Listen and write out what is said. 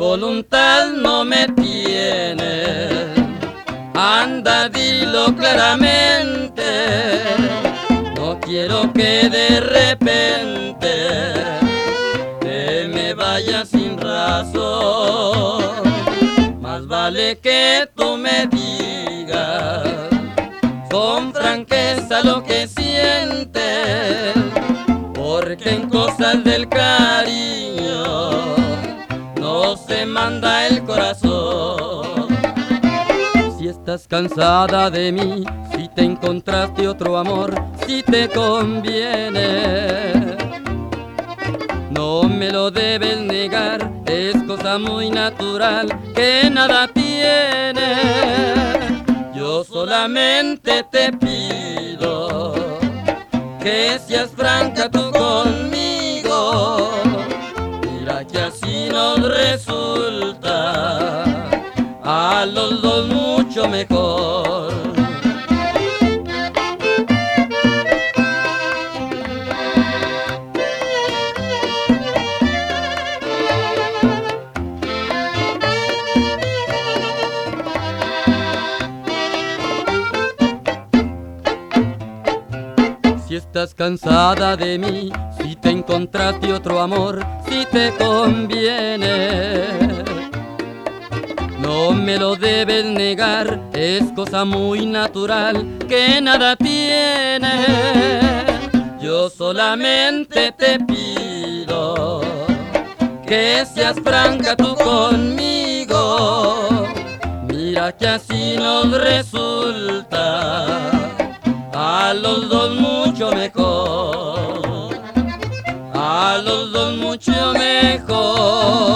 voluntad no me tiene. Anda, dilo claramente, no quiero que de repente te me vayas sin razón. Más vale que tú me digas con franqueza lo que sientes, porque en cosas del cariño no se manda el corazón. Si estás cansada de mí, si te encontraste otro amor, si te conviene, no me lo debes negar, es cosa muy natural que nada tiene. Yo solamente te pido que seas franca tú conmigo. Mira que así nos resulta a los dos mucho mejor. Si estás cansada de mí, si te encontraste otro amor, si te conviene, no me lo debes negar, es cosa muy natural que nada tiene. Yo solamente te pido que seas franca tú conmigo. Mira que así nos resulta a los dos mucho mejor, a los dos mucho mejor.